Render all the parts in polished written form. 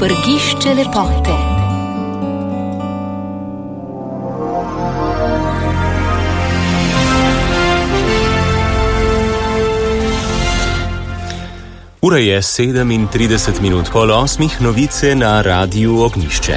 Prgišče lepote. Ura je 7:30, novice na Radiu Ognjišče.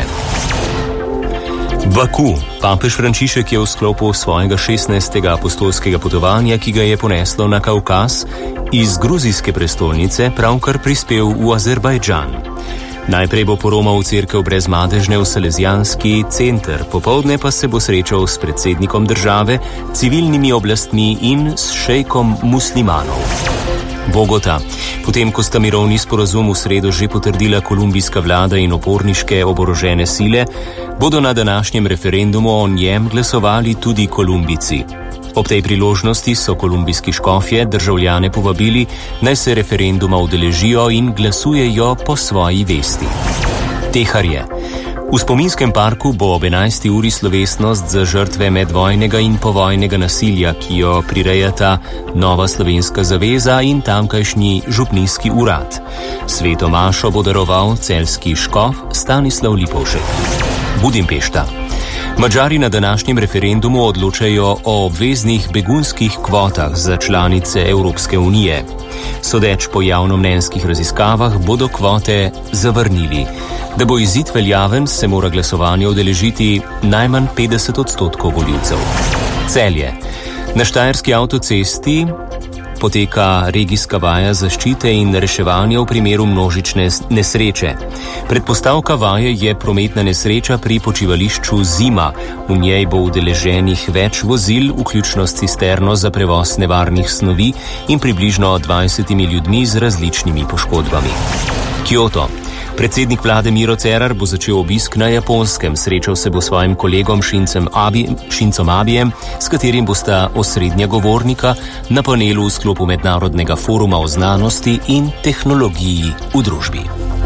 Baku. Papež Frančišek je v sklopu svojega 16. apostolskega potovanja, ki ga je poneslo na Kavkaz, iz gruzijske prestolnice pravkar prispel v Azerbajdžan. Najprej bo poromal v cerkev Brezmadežne v Salezijanski center, popoldne pa se bo srečal s predsednikom države, civilnimi oblastmi in s šejkom muslimanov. Bogota. Potem, ko sta mirovni sporazum v sredo že potrdila kolumbijska vlada in oporniške oborožene sile, bodo na današnjem referendumu o njem glasovali tudi Kolumbijci. Ob tej priložnosti so kolumbijski škofje državljane povabili, naj se referenduma udeležijo in glasujejo po svoji vesti. Teharje. V spominskem parku bo ob 11. uri slovesnost za žrtve medvojnega in povojnega nasilja, ki jo prirejata Nova slovenska zaveza in tamkajšnji župnijski urad. Sveto mašo bo daroval celjski škof Stanislav Lipovšek. Budimpešta. Madžari na današnjem referendumu odločajo o obveznih begunskih kvotah za članice Evropske unije. Sodeč po javnomnenjskih raziskavah bodo kvote zavrnili. Da bo izid veljaven, se mora glasovanje udeležiti najmanj 50% volivcev. Celje. Na štajerski avtocesti poteka regijska vaja zaščite in reševanja v primeru množične nesreče. Predpostavka vaje je prometna nesreča pri počivališču Zima. V njej bo udeleženih več vozil, vključno s cisterno za prevoz nevarnih snovi in približno 20 ljudmi z različnimi poškodbami. Kyoto. Predsednik vlade Miro Cerar bo začel obisk na Japonskem. Srečal se bo s svojim kolegom Shinzom Abijem, s katerim bosta osrednja govornika na panelu v sklopu Mednarodnega foruma o znanosti in tehnologiji v družbi.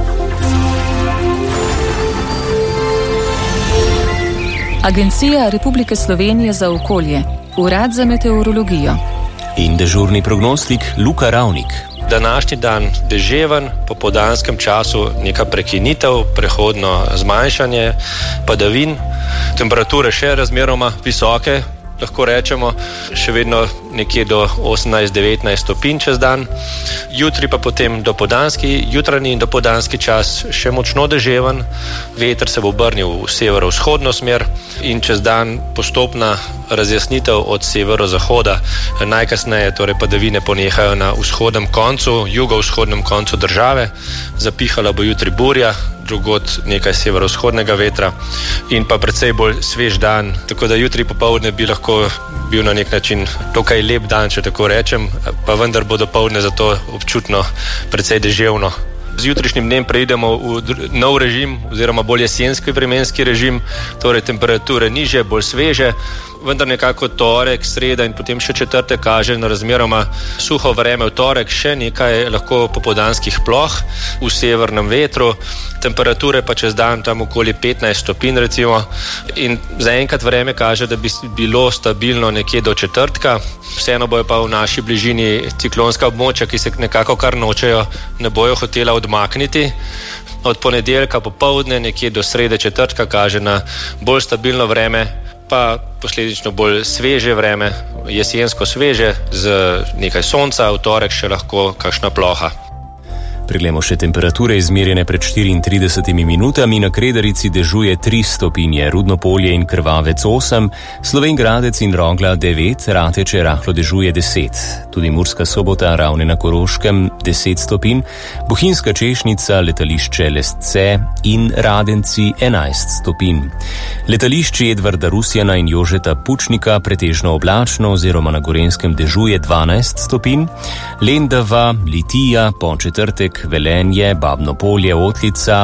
Agencija Republike Slovenije za okolje, Urad za meteorologijo in dežurni prognostik Luka Ravnik. Današnji dan deževen, po popoldanskem času neka prekinitev, prehodno zmanjšanje padavin, temperature še razmeroma visoke, lahko rečemo, še vedno nekje do 18-19 stopinj čez dan. Jutri pa potem jutranji in dopoldanski čas še močno deževen, veter se bo obrnil v severovzhodno smer in čez dan postopna razjasnitev od severozahoda. Najkasneje torej padavine ponehajo na vzhodnem koncu, jugovzhodnem koncu države. Zapihala bo jutri burja, drugod nekaj severovzhodnega vetra in pa precej bolj svež dan. Tako da jutri popoldne bi lahko bil na nek način dokaj lep dan, če tako rečem, pa vendar bo dopoldne zato občutno precej deževno. Z jutrišnjim dnem preidemo v nov režim oziroma bolj jesenski vremenski režim, torej temperature nižje, bolj sveže, vendar nekako torek, sreda in potem še četrtek kaže na razmeroma suho vreme. V torek še nekaj lahko popoldanskih ploh v severnem vetru, temperature pa čez dan tam okoli 15 stopinj recimo in zaenkrat vreme kaže, da bi bilo stabilno nekje do četrtka. Vseeno bojo pa v naši bližini ciklonska območja, ki se nekako kar nočejo, ne bojo hotela odmakniti. Od ponedeljka popoldne nekje do srede četrtka kaže na bolj stabilno vreme, pa posledično bolj sveže vreme, jesensko sveže z nekaj sonca, v torek še lahko kakšna ploha. Preglejmo še temperature izmerjene pred 34 minutami. Na Kredarici dežuje 3 stopinje, Rudno Polje in Krvavec 8, Slovenj Gradec in Rogla 9, Rateče rahlo dežuje 10. Tudi Murska Sobota, Ravne na Koroškem 10 stopinj, Bohinjska Češnica, letališče Lesce in Radenci 11 stopinj. Letališči Edvarda Rusjana in Jožeta Pučnika pretežno oblačno oziroma na Gorenjskem dežuje 12 stopinj, Lendava, Litija, Podčetrtek, Velenje, Babno Polje, Otlica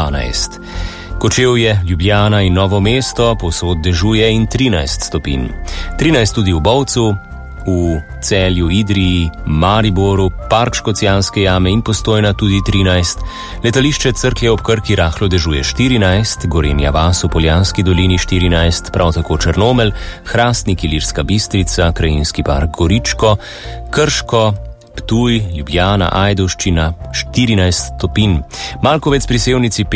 12. Kočevje, Ljubljana in Novo mesto povsod dežuje in 13 stopinj. 13 tudi v Bovcu, v Celju, Idriji, Mariboru, Park Škocjanske jame in Postojna tudi 13. Letališče Cerklje ob Krki rahlo dežuje 14, Gorenja vas v Poljanski dolini 14, prav tako Črnomelj, Hrastnik, Ilirska Bistrica, Krajinski park Goričko, Krško, Ptuj, Ljubljana, Ajdovščina 14 stopinj. Malkovec pri Sevnici